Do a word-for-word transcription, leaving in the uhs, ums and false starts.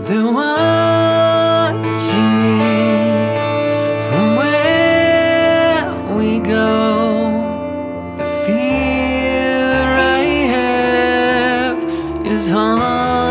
They're watching me from where we go. The fear I have is hard.